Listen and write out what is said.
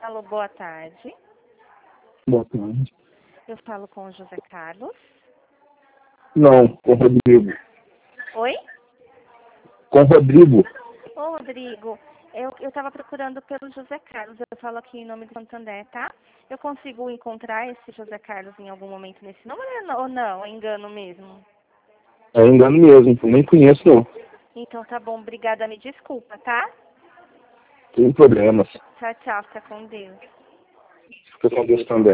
Alô, boa tarde. Boa tarde. Eu falo com o José Carlos. Não, com o Rodrigo. Oi? Com o Rodrigo. Ô, Rodrigo, eu estava procurando pelo José Carlos. Eu falo aqui em nome do Santander, tá? Eu consigo encontrar esse José Carlos em algum momento nesse número ou não? É engano mesmo? É engano mesmo, nem conheço não. Então tá bom, obrigada. Me desculpa, tá? Tem problemas. Tchau, tchau. Fica com Deus. Fica com Deus também.